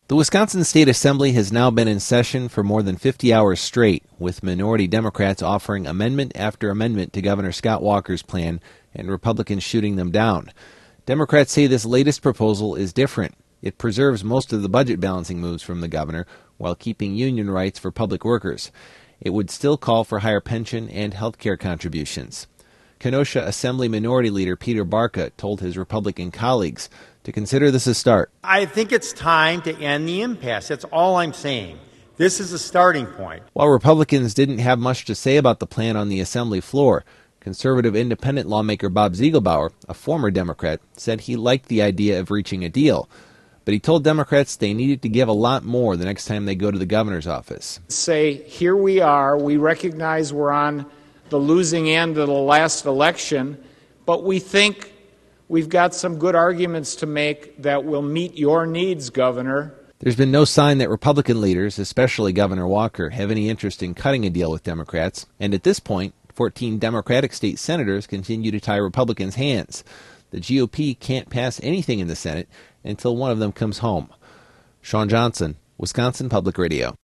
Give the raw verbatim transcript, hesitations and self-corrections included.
The Wisconsin State Assembly has now been in session for more than fifty hours straight, with minority Democrats offering amendment after amendment to Governor Scott Walker's plan and Republicans shooting them down. Democrats say this latest proposal is different. It preserves most of the budget balancing moves from the governor while keeping union rights for public workers. It would still call for higher pension and health care contributions. Kenosha Assembly Minority Leader Peter Barca told his Republican colleagues to consider this a start. I think it's time to end the impasse. That's all I'm saying. This is a starting point. While Republicans didn't have much to say about the plan on the Assembly floor, conservative independent lawmaker Bob Ziegelbauer, a former Democrat, said he liked the idea of reaching a deal. But he told Democrats they needed to give a lot more the next time they go to the governor's office. Say, here we are. We recognize we're on the losing end of the last election, but we think we've got some good arguments to make that will meet your needs, Governor. There's been no sign that Republican leaders, especially Governor Walker, have any interest in cutting a deal with Democrats, and at this point, fourteen Democratic state senators continue to tie Republicans' hands. The G O P can't pass anything in the Senate until one of them comes home. Sean Johnson, Wisconsin Public Radio.